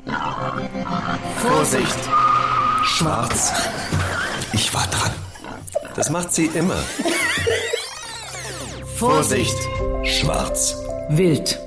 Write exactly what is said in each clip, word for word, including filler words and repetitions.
Vorsicht! Schwarz. Ich war dran. Das macht sie immer. Vorsicht! Schwarz. Wild.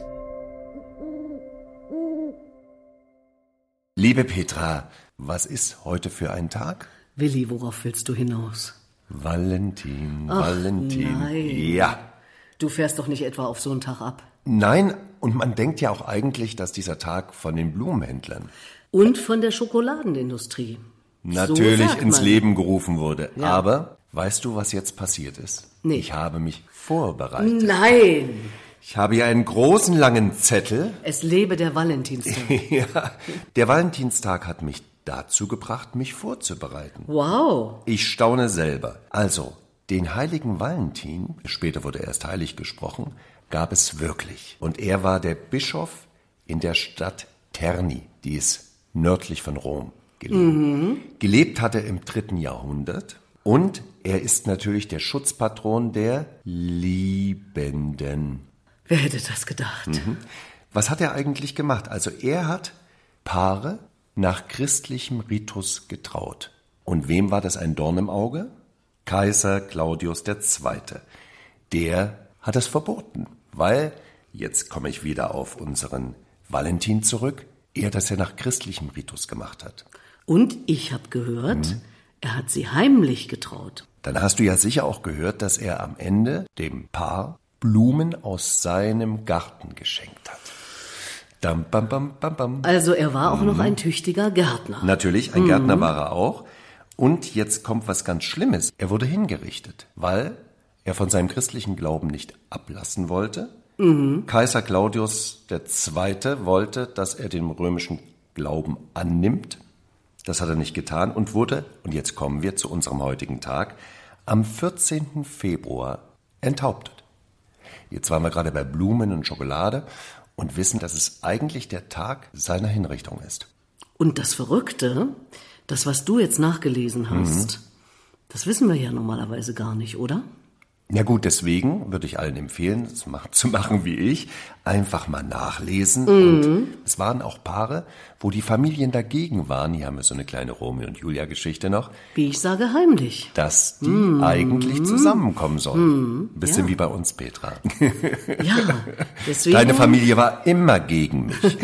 Liebe Petra, was ist heute für ein Tag? Willi, worauf willst du hinaus? Valentin, Ach, Valentin. nein. Ja. Du fährst doch nicht etwa auf so einen Tag ab. Nein, und man denkt ja auch eigentlich, dass dieser Tag von den Blumenhändlern Und von der Schokoladenindustrie. natürlich so sagt ins man. Leben gerufen wurde. Ja. Aber weißt du, was jetzt passiert ist? Nee. Ich habe mich vorbereitet. Nein! Ich habe hier einen großen, langen Zettel. Es lebe der Valentinstag. Ja, der Valentinstag hat mich dazu gebracht, mich vorzubereiten. Wow. Ich staune selber. Also, den heiligen Valentin, später wurde er erst heilig gesprochen, gab es wirklich. Und er war der Bischof in der Stadt Terni, die ist nördlich von Rom gelegen. Mhm. Gelebt hat er im dritten Jahrhundert und er ist natürlich der Schutzpatron der Liebenden. Wer hätte das gedacht? Mhm. Was hat er eigentlich gemacht? Also er hat Paare nach christlichem Ritus getraut. Und wem war das ein Dorn im Auge? Kaiser Claudius der Zweite. Der hat es verboten, weil, jetzt komme ich wieder auf unseren Valentin zurück, er das ja nach christlichem Ritus gemacht hat. Und ich habe gehört, mhm. er hat sie heimlich getraut. Dann hast du ja sicher auch gehört, dass er am Ende dem Paar Blumen aus seinem Garten geschenkt hat. Dam, bam, bam, bam, bam. Also er war auch mhm. noch ein tüchtiger Gärtner. Natürlich, ein mhm. Gärtner war er auch. Und jetzt kommt was ganz Schlimmes. Er wurde hingerichtet, weil er von seinem christlichen Glauben nicht ablassen wollte. Mhm. Kaiser Claudius der Zweite wollte, dass er den römischen Glauben annimmt. Das hat er nicht getan und wurde, und jetzt kommen wir zu unserem heutigen Tag, am vierzehnten Februar enthauptet. Jetzt waren wir gerade bei Blumen und Schokolade und wissen, dass es eigentlich der Tag seiner Hinrichtung ist. Und das Verrückte, das, was du jetzt nachgelesen hast, mhm. das wissen wir ja normalerweise gar nicht, oder? Ja gut, deswegen würde ich allen empfehlen, es zu machen wie ich, einfach mal nachlesen. Mhm. Und es waren auch Paare, wo die Familien dagegen waren. Hier haben wir so eine kleine Romeo und Julia-Geschichte noch. Wie ich sage, heimlich. Dass die mhm. eigentlich zusammenkommen sollen. Mhm. Ein bisschen ja. wie bei uns, Petra. Ja, deswegen... Deine Familie war immer gegen mich.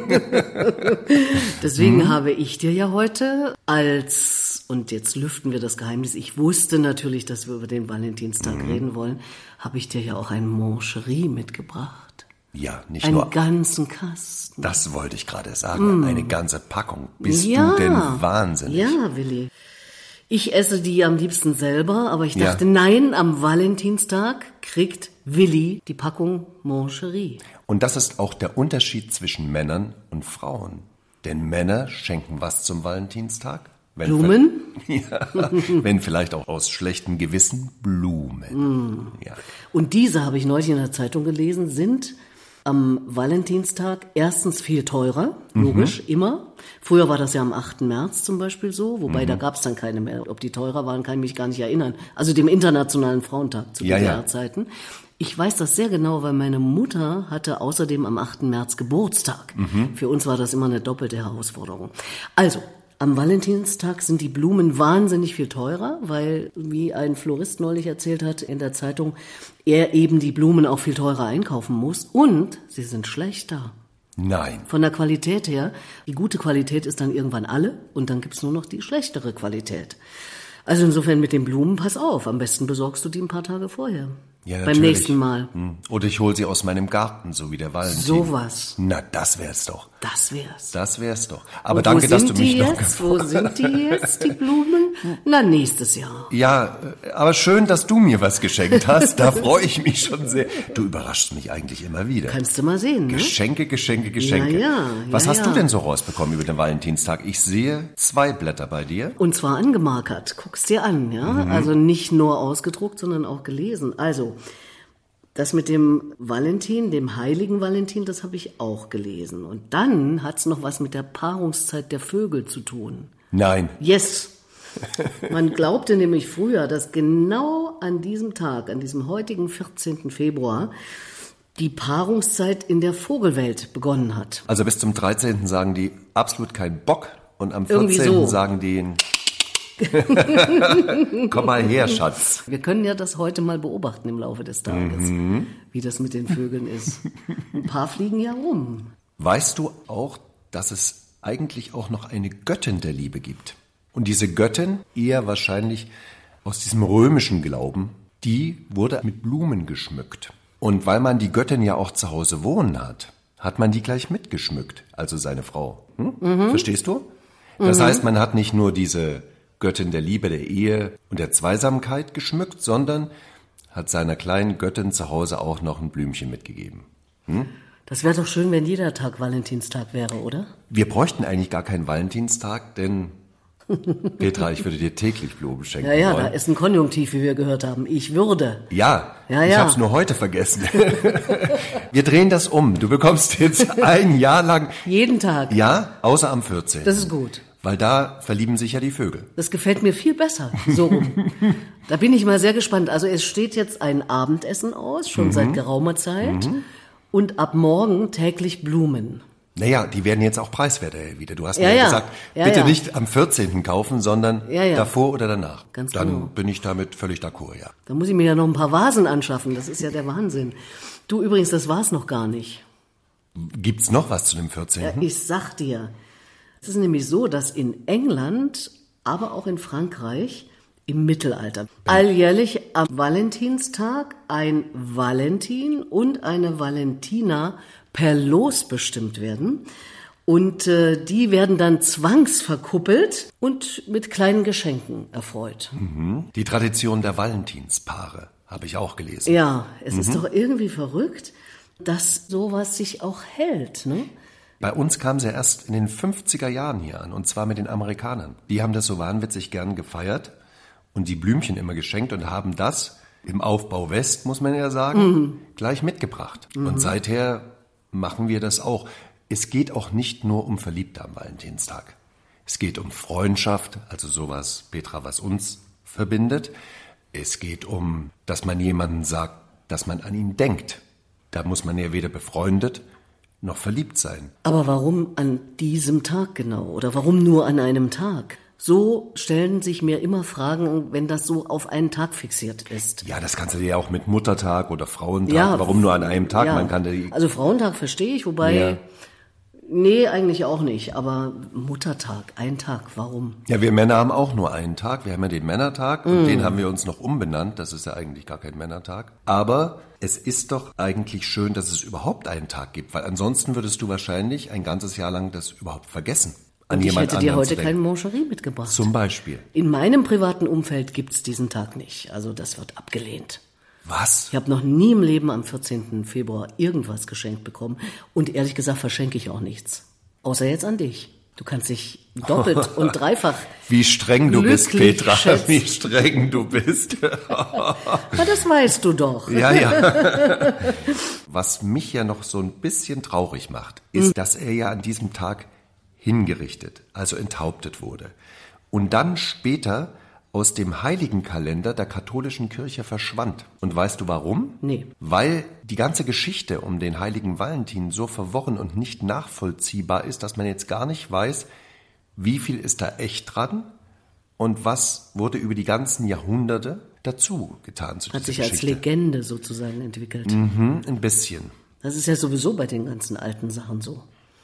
Deswegen mhm. habe ich dir ja heute als, und jetzt lüften wir das Geheimnis, ich wusste natürlich, dass wir über den Valentinstag mhm. reden wollen, habe ich dir ja auch ein Moncherie mitgebracht. Ja, nicht Einen nur... Einen ganzen Kasten. Das wollte ich gerade sagen, mm. eine ganze Packung. Bist ja. du denn wahnsinnig? Ja, Willi. Ich esse die am liebsten selber, aber ich dachte, ja. nein, am Valentinstag kriegt Willi die Packung Moncherie. Und das ist auch der Unterschied zwischen Männern und Frauen. Denn Männer schenken was zum Valentinstag? Wenn Blumen? Ja, wenn vielleicht auch aus schlechtem Gewissen Blumen. Mm. Ja. Und diese, habe ich neulich in der Zeitung gelesen, sind am Valentinstag erstens viel teurer, logisch, mhm. immer. Früher war das ja am achten März zum Beispiel so, wobei mhm. da gab es dann keine mehr. Ob die teurer waren, kann ich mich gar nicht erinnern. Also dem Internationalen Frauentag zu ja, D D ja. R-Zeiten. Ich weiß das sehr genau, weil meine Mutter hatte außerdem am achten März Geburtstag. Mhm. Für uns war das immer eine doppelte Herausforderung. Also, am Valentinstag sind die Blumen wahnsinnig viel teurer, weil, wie ein Florist neulich erzählt hat in der Zeitung, er eben die Blumen auch viel teurer einkaufen muss. Und sie sind schlechter. Nein. Von der Qualität her. Die gute Qualität ist dann irgendwann alle und dann gibt's nur noch die schlechtere Qualität. Also insofern mit den Blumen, pass auf. Am besten besorgst du die ein paar Tage vorher. Ja, beim natürlich. nächsten Mal. Oder ich hole sie aus meinem Garten, so wie der Valentin. Sowas. Na, das wär's doch. Das wär's. Das wär's doch. Aber und danke, dass du mich noch jetzt? Wo sind die jetzt, die Blumen? Na, nächstes Jahr. Ja, aber schön, dass du mir was geschenkt hast. Da freue ich mich schon sehr. Du überraschst mich eigentlich immer wieder. Kannst du mal sehen, ne? Geschenke, Geschenke, Geschenke. Ja, ja, was ja, hast ja. du denn so rausbekommen über den Valentinstag? Ich sehe zwei Blätter bei dir. Und zwar angemarkert. Guck's dir an, ja? Mhm. Also nicht nur ausgedruckt, sondern auch gelesen. Also, das mit dem Valentin, dem heiligen Valentin, das habe ich auch gelesen. Und dann hat's noch was mit der Paarungszeit der Vögel zu tun. Nein. Yes. Man glaubte nämlich früher, dass genau an diesem Tag, an diesem heutigen vierzehnten Februar, die Paarungszeit in der Vogelwelt begonnen hat. Also bis zum dreizehnten sagen die absolut keinen Bock und am Irgendwie vierzehnten so. sagen die, komm mal her, Schatz. Wir können ja das heute mal beobachten im Laufe des Tages, mhm. wie das mit den Vögeln ist. Ein paar fliegen ja rum. Weißt du auch, dass es eigentlich auch noch eine Göttin der Liebe gibt? Und diese Göttin, eher wahrscheinlich aus diesem römischen Glauben, die wurde mit Blumen geschmückt. Und weil man die Göttin ja auch zu Hause wohnen hat, hat man die gleich mitgeschmückt, also seine Frau. Hm? Mhm. Verstehst du? Das mhm. heißt, man hat nicht nur diese Göttin der Liebe, der Ehe und der Zweisamkeit geschmückt, sondern hat seiner kleinen Göttin zu Hause auch noch ein Blümchen mitgegeben. Hm? Das wäre doch schön, wenn jeder Tag Valentinstag wäre, oder? Wir bräuchten eigentlich gar keinen Valentinstag, denn Petra, ich würde dir täglich Blumen schenken Ja, ja, wollen. da ist ein Konjunktiv, wie wir gehört haben. Ich würde. Ja, ja ich ja. habe es nur heute vergessen. Wir drehen das um. Du bekommst jetzt ein Jahr lang... Jeden Tag. Ja, außer am vierzehnten Das ist gut. Weil da verlieben sich ja die Vögel. Das gefällt mir viel besser, so rum. Da bin ich mal sehr gespannt. Also es steht jetzt ein Abendessen aus, schon mhm. seit geraumer Zeit. Mhm. Und ab morgen täglich Blumen. Naja, die werden jetzt auch preiswerter wieder. Du hast ja, mir ja gesagt, ja, bitte ja. nicht am vierzehnten kaufen, sondern ja, ja. davor oder danach. Ganz Dann genau. bin ich damit völlig d'accord, ja. Da muss ich mir ja noch ein paar Vasen anschaffen. Das ist ja der Wahnsinn. Du übrigens, das war's noch gar nicht. Gibt's noch was zu dem vierzehnten? Ja, ich sag dir. Es ist nämlich so, dass in England, aber auch in Frankreich im Mittelalter alljährlich am Valentinstag ein Valentin und eine Valentina per Los bestimmt werden. Und äh, die werden dann zwangsverkuppelt und mit kleinen Geschenken erfreut. Mhm. Die Tradition der Valentinspaare habe ich auch gelesen. Ja, es mhm. ist doch irgendwie verrückt, dass sowas sich auch hält, ne? Bei uns kam sie erst in den fünfziger Jahren hier an, und zwar mit den Amerikanern. Die haben das so wahnwitzig gern gefeiert und die Blümchen immer geschenkt und haben das im Aufbau West, muss man ja sagen, mhm. gleich mitgebracht. Mhm. Und seither machen wir das auch. Es geht auch nicht nur um Verliebte am Valentinstag. Es geht um Freundschaft, also sowas, Petra, was uns verbindet. Es geht um, dass man jemanden sagt, dass man an ihn denkt. Da muss man ja weder befreundet noch verliebt sein. Aber warum an diesem Tag genau? Oder warum nur an einem Tag? So stellen sich mir immer Fragen, wenn das so auf einen Tag fixiert ist. Ja, das kannst du dir ja auch mit Muttertag oder Frauentag. Ja, warum nur an einem Tag? Ja. Man kann die also Frauentag verstehe ich, wobei... Ja. Nee, eigentlich auch nicht. Aber Muttertag, ein Tag, warum? Ja, wir Männer haben auch nur einen Tag. Wir haben ja den Männertag und mm. den haben wir uns noch umbenannt. Das ist ja eigentlich gar kein Männertag. Aber es ist doch eigentlich schön, dass es überhaupt einen Tag gibt, weil ansonsten würdest du wahrscheinlich ein ganzes Jahr lang das überhaupt vergessen. An Und ich jemand hätte dir anderen heute zu denken. keinen Moncherie mitgebracht. Zum Beispiel. In meinem privaten Umfeld gibt's diesen Tag nicht. Also das wird abgelehnt. Was? Ich habe noch nie im Leben am vierzehnten Februar irgendwas geschenkt bekommen. Und ehrlich gesagt verschenke ich auch nichts. Außer jetzt an dich. Du kannst dich doppelt und dreifach Wie streng du bist, glücklich Petra. schätzen. Wie streng du bist. Na, das weißt du doch. Ja, ja. Was mich ja noch so ein bisschen traurig macht, ist, mhm. dass er ja an diesem Tag hingerichtet, also enthauptet wurde. Und dann später aus dem Heiligenkalender der katholischen Kirche verschwand. Und weißt du warum? Nee. Weil die ganze Geschichte um den heiligen Valentin so verworren und nicht nachvollziehbar ist, dass man jetzt gar nicht weiß, wie viel ist da echt dran und was wurde über die ganzen Jahrhunderte dazu getan zu dieser Hat sich Geschichte. als Legende sozusagen entwickelt. Mhm, ein bisschen. Das ist ja sowieso bei den ganzen alten Sachen so.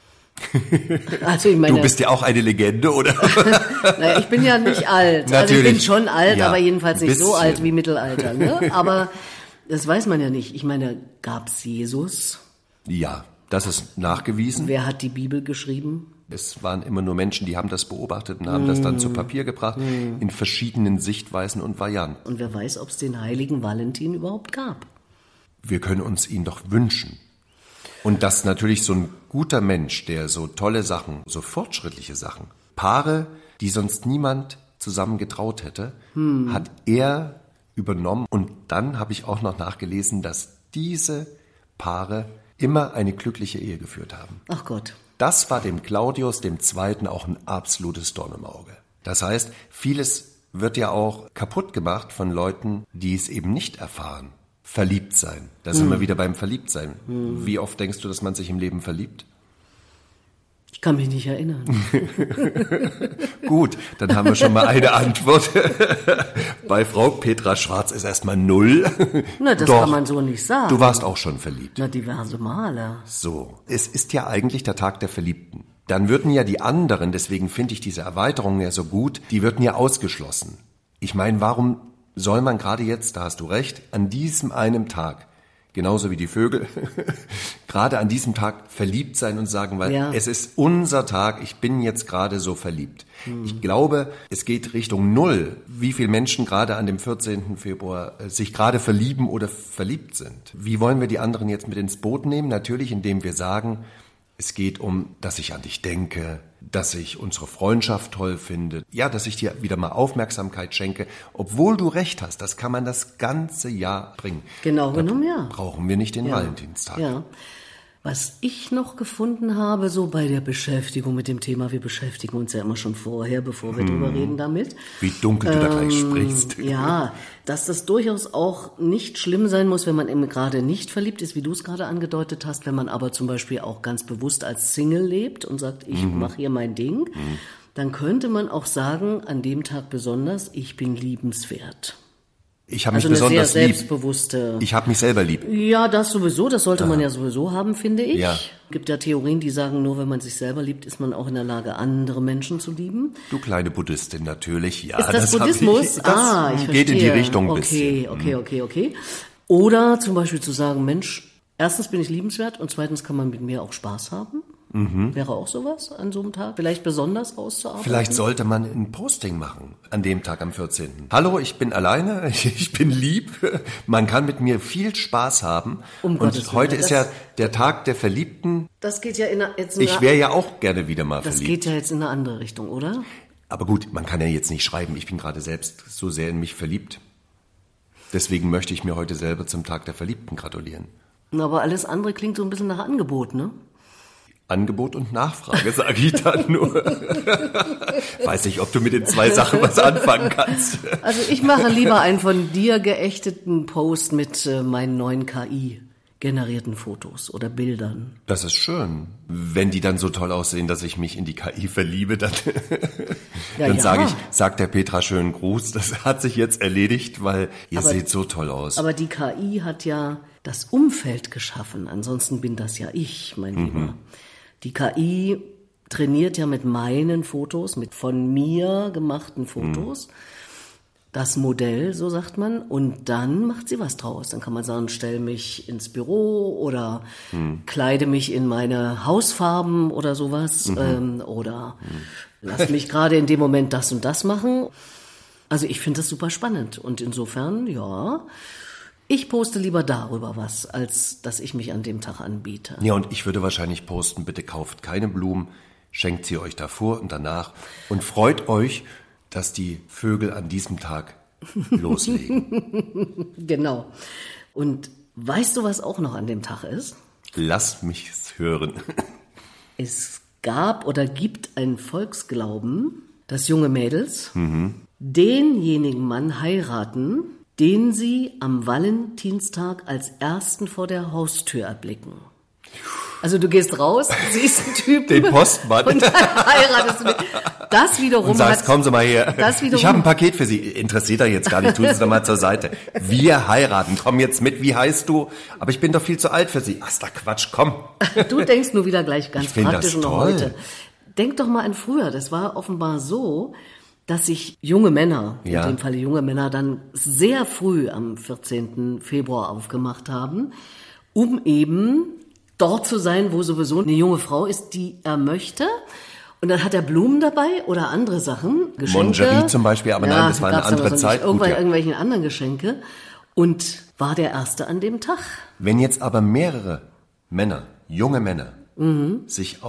Also ich meine, du bist ja auch eine Legende, oder? Naja, ich bin ja nicht alt. Natürlich. Also ich bin schon alt, Ja, aber jedenfalls nicht bisschen. so alt wie Mittelalter. Ne? Aber das weiß man ja nicht. Ich meine, gab's Jesus? Ja, das ist nachgewiesen. Wer hat die Bibel geschrieben? Es waren immer nur Menschen, die haben das beobachtet und haben mm. das dann zu Papier gebracht, mm. in verschiedenen Sichtweisen und Varianten. Und wer weiß, ob es den heiligen Valentin überhaupt gab? Wir können uns ihn doch wünschen. Und dass natürlich so ein guter Mensch, der so tolle Sachen, so fortschrittliche Sachen, Paare, die sonst niemand zusammen getraut hätte, hm. hat er übernommen. Und dann habe ich auch noch nachgelesen, dass diese Paare immer eine glückliche Ehe geführt haben. Ach Gott. Das war dem Claudius dem Zweiten auch ein absolutes Dorn im Auge. Das heißt, vieles wird ja auch kaputt gemacht von Leuten, die es eben nicht erfahren. verliebt sein. Da sind hm. wir wieder beim Verliebtsein. Hm. Wie oft denkst du, dass man sich im Leben verliebt? Ich kann mich nicht erinnern. Gut, dann haben wir schon mal eine Antwort. Bei Frau Petra Schwarz ist erstmal null. Na, das Doch, kann man so nicht sagen. Du warst auch schon verliebt. Na, diverse Male. So, es ist ja eigentlich der Tag der Verliebten. Dann würden ja die anderen, deswegen finde ich diese Erweiterung ja so gut, die würden ja ausgeschlossen. Ich meine, warum soll man gerade jetzt, da hast du recht, an diesem einen Tag, genauso wie die Vögel, gerade an diesem Tag verliebt sein und sagen, weil ja. es ist unser Tag, ich bin jetzt gerade so verliebt. Hm. Ich glaube, es geht Richtung Null, wie viele Menschen gerade an dem vierzehnten Februar sich gerade verlieben oder verliebt sind. Wie wollen wir die anderen jetzt mit ins Boot nehmen? Natürlich, indem wir sagen, es geht um, dass ich an dich denke, dass ich unsere Freundschaft toll finde, ja, dass ich dir wieder mal Aufmerksamkeit schenke, obwohl du recht hast, das kann man das ganze Jahr bringen. Genau genommen, ja. Brauchen wir nicht den ja. Valentinstag. Ja. Was ich noch gefunden habe, so bei der Beschäftigung mit dem Thema, wir beschäftigen uns ja immer schon vorher, bevor wir hm. drüber reden damit. Wie dunkel du ähm, da gleich sprichst. Ja, dass das durchaus auch nicht schlimm sein muss, wenn man eben gerade nicht verliebt ist, wie du es gerade angedeutet hast, wenn man aber zum Beispiel auch ganz bewusst als Single lebt und sagt, ich mhm. mache hier mein Ding, mhm. dann könnte man auch sagen, an dem Tag besonders, ich bin liebenswert. Ich habe mich also eine besonders sehr lieb. selbstbewusste. Ich habe mich selber lieb. Ja, das sowieso, das sollte Aha. man ja sowieso haben, finde ich. Ja. Es gibt ja Theorien, die sagen, nur wenn man sich selber liebt, ist man auch in der Lage, andere Menschen zu lieben. Du kleine Buddhistin, natürlich. Ja, ist das, das Ich, Buddhismus? das ah, ich geht verstehe. in die Richtung ein okay, bisschen. Okay, okay, okay. Oder zum Beispiel zu sagen, Mensch, erstens bin ich liebenswert und zweitens kann man mit mir auch Spaß haben. Mhm. Wäre auch sowas an so einem Tag? Vielleicht besonders rauszuarbeiten? Vielleicht sollte man ein Posting machen an dem Tag am vierzehnten Hallo, ich bin alleine, ich bin lieb, man kann mit mir viel Spaß haben. Um und Gottes heute Willen. Ist ja der Tag der Verliebten. Das geht ja in eine, jetzt in Ich wäre ja auch gerne wieder mal das verliebt. Das geht ja jetzt in eine andere Richtung, oder? Aber gut, man kann ja jetzt nicht schreiben, ich bin gerade selbst so sehr in mich verliebt. Deswegen möchte ich mir heute selber zum Tag der Verliebten gratulieren. Aber alles andere klingt so ein bisschen nach Angebot, ne? Angebot und Nachfrage, sage ich dann nur. Weiß nicht, ob du mit den zwei Sachen was anfangen kannst. Also ich mache lieber einen von dir geächteten Post mit äh, meinen neuen K I-generierten Fotos oder Bildern. Das ist schön. Wenn die dann so toll aussehen, dass ich mich in die K I verliebe, dann, ja, dann ja. sage ich, sagt der Petra schönen Gruß, das hat sich jetzt erledigt, weil ihr aber, seht so toll aus. Aber die K I hat ja das Umfeld geschaffen, ansonsten bin das ja ich, mein mhm. Lieber. Die K I trainiert ja mit meinen Fotos, mit von mir gemachten Fotos, mhm. das Modell, so sagt man, und dann macht sie was draus. Dann kann man sagen, stell mich ins Büro oder mhm. kleide mich in meine Hausfarben oder sowas mhm. ähm, oder mhm. lass mich gerade in dem Moment das und das machen. Also ich finde das super spannend und insofern, ja... Ich poste lieber darüber was, als dass ich mich an dem Tag anbiete. Ja, und ich würde wahrscheinlich posten, bitte kauft keine Blumen, schenkt sie euch davor und danach und freut euch, dass die Vögel an diesem Tag loslegen. Genau. Und weißt du, was auch noch an dem Tag ist? Lass mich's hören. Es gab oder gibt einen Volksglauben, dass junge Mädels mhm. denjenigen Mann heiraten, den sie am Valentinstag als ersten vor der Haustür erblicken. Also du gehst raus, siehst einen Typen. Den Postmann. Und dann heiratest du mit. Das wiederum und sagst, kommen Sie mal her. Das wiederum, ich habe ein Paket für Sie. Interessiert er jetzt gar nicht. Tun Sie es doch mal zur Seite. Wir heiraten. Komm jetzt mit. Wie heißt du? Aber ich bin doch viel zu alt für Sie. Ach, ist da Quatsch. Komm. Du denkst nur wieder gleich ganz ich praktisch das noch toll. heute. Denk doch mal an früher. Das war offenbar so, dass sich junge Männer, ja. in dem Falle junge Männer, dann sehr früh am vierzehnten Februar aufgemacht haben, um eben dort zu sein, wo sowieso eine junge Frau ist, die er möchte. Und dann hat er Blumen dabei oder andere Sachen, Geschenke. Lingerie zum Beispiel, aber ja, nein, das war eine andere Zeit. Irgendwann Gut, ja. irgendwelche anderen Geschenke. Und war der Erste an dem Tag. Wenn jetzt aber mehrere Männer, junge Männer, mhm. sich auf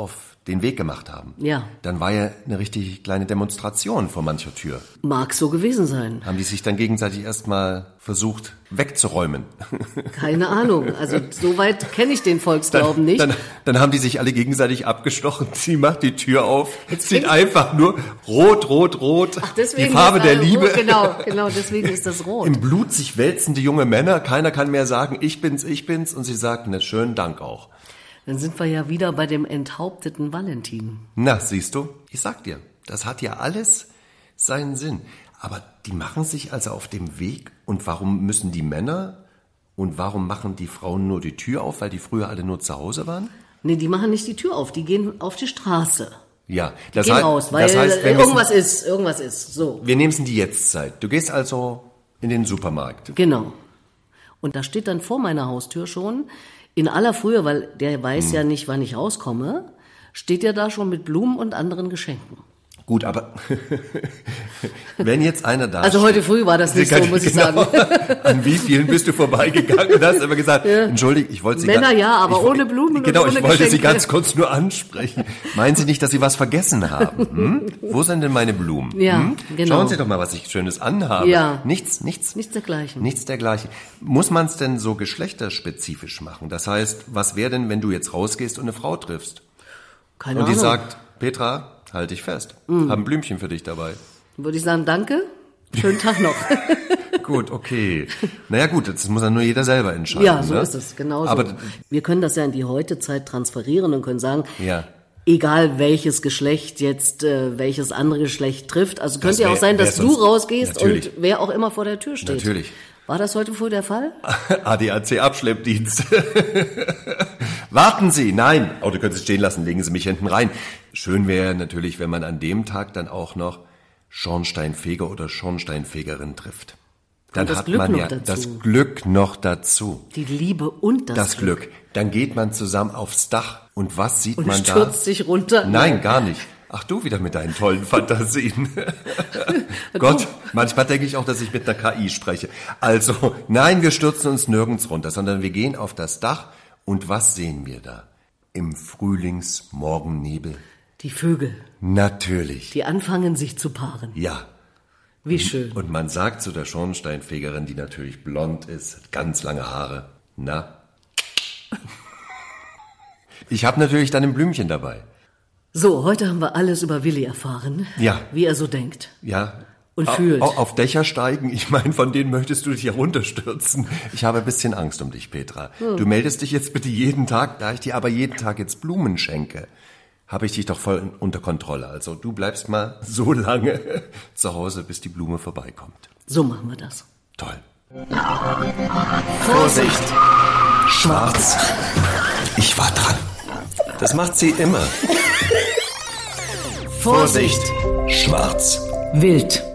den Weg gemacht haben, Ja. dann war ja eine richtig kleine Demonstration vor mancher Tür. Mag so gewesen sein. Haben die sich dann gegenseitig erstmal versucht wegzuräumen. Keine Ahnung. Also so weit kenne ich den Volksglauben nicht. Dann, dann haben die sich alle gegenseitig abgestochen. Sie macht die Tür auf, Jetzt sieht fängt- einfach nur rot, rot, rot. Ach, deswegen die Farbe ist der da Liebe. Rot, genau, genau, deswegen ist das rot. Im Blut sich wälzende junge Männer. Keiner kann mehr sagen, ich bin's, ich bin's. Und sie sagt, na, schönen Dank auch. Dann sind wir ja wieder bei dem enthaupteten Valentin. Na, siehst du, ich sag dir, das hat ja alles seinen Sinn. Aber die machen sich also auf dem Weg. Und warum müssen die Männer und warum machen die Frauen nur die Tür auf, weil die früher alle nur zu Hause waren? Nee, die machen nicht die Tür auf, die gehen auf die Straße. Ja, Die das gehen heißt, raus, weil das heißt, wir irgendwas müssen, ist, irgendwas ist, so. wir nehmen es in die Jetztzeit. Du gehst also in den Supermarkt. Genau. Und da steht dann vor meiner Haustür schon, in aller Frühe, weil der weiß Hm. ja nicht, wann ich rauskomme, steht er da schon mit Blumen und anderen Geschenken. Gut, aber wenn jetzt einer da Also steht, heute früh war das nicht so, muss ich genau, sagen. An wie vielen bist du vorbeigegangen und hast immer gesagt, entschuldige, ich wollte Sie Männer ganz, ja, aber ich, ohne Blumen und Genau, ohne ich wollte Sie Geschenke. ganz kurz nur ansprechen. Meinen Sie nicht, dass Sie was vergessen haben? Hm? Wo sind denn meine Blumen? Ja, hm? genau. Schauen Sie doch mal, was ich Schönes anhabe. Ja. Nichts, nichts. Nichts dergleichen. Nichts dergleichen. Muss man es denn so geschlechterspezifisch machen? Das heißt, was wäre denn, wenn du jetzt rausgehst und eine Frau triffst? Keine Und die Ahnung. sagt, Petra, halt dich fest. Hab ein Blümchen für dich dabei. Würde ich sagen, danke, schönen Tag noch. Gut, okay. Naja gut, das muss dann nur jeder selber entscheiden. Ja, so ne? ist es, genau so. Aber wir können das ja in die Heutezeit transferieren und können sagen, ja, egal welches Geschlecht jetzt äh, welches andere Geschlecht trifft. Also könnte ja wär- auch sein, wär dass du sonst- rausgehst Natürlich. und wer auch immer vor der Tür steht. Natürlich. War das heute früh der Fall? A D A C-Abschleppdienst. Warten Sie, nein. Auto können Sie stehen lassen, legen Sie mich hinten rein. Schön wäre natürlich, wenn man an dem Tag dann auch noch Schornsteinfeger oder Schornsteinfegerin trifft. Dann das hat Glück man noch ja dazu. das Glück noch dazu. Die Liebe und das, Das Glück. Dann geht man zusammen aufs Dach und was sieht Und man da? stürzt sich runter. Nein, gar nicht. Ach, du wieder mit deinen tollen Fantasien. Gott, manchmal denke ich auch, dass ich mit einer K I spreche. Also, nein, wir stürzen uns nirgends runter, sondern wir gehen auf das Dach und was sehen wir da? Im Frühlingsmorgennebel. Die Vögel, Natürlich. die anfangen sich zu paaren. Ja. Wie schön. Und man sagt zu der Schornsteinfegerin, die natürlich blond ist, hat ganz lange Haare, na? Ich habe natürlich dann ein Blümchen dabei. So, heute haben wir alles über Willi erfahren. Ja. Wie er so denkt. Ja. Und Au- fühlt. au- Auf Dächer steigen, ich meine, von denen möchtest du dich ja runterstürzen. Ich habe ein bisschen Angst um dich, Petra. Du meldest dich jetzt bitte jeden Tag, da ich dir aber jeden Tag jetzt Blumen schenke, habe ich dich doch voll in- unter Kontrolle. Also du bleibst mal so lange zu Hause, bis die Blume vorbeikommt. So machen wir das. Toll. Vorsicht! Schwarz. Ich war dran. Das macht sie immer. Vorsicht! Schwarz. Wild.